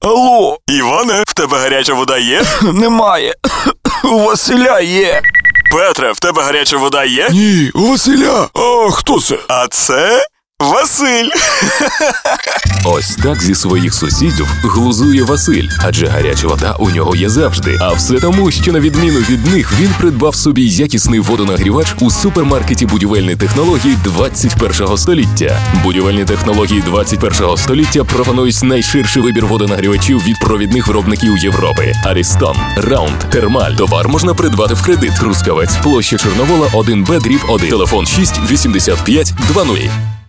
Алло. Іване, в тебе гаряча вода є? Немає. У Василя є. Петре, в тебе гаряча вода є? Ні, у Василя. А хто це? А це Василь. Ось так зі своїх сусідів глузує Василь, адже гаряча вода у нього є завжди. А все тому, що на відміну від них він придбав собі якісний водонагрівач у супермаркеті будівельних технологій 21 століття. Будівельні технології 21 століття пропонують найширший вибір водонагрівачів від провідних виробників Європи. Арістон, Раунд, Термаль. Товар можна придбати в кредит. Трускавець, площа Чорновола, 1Б/1. Телефон 6 85 20.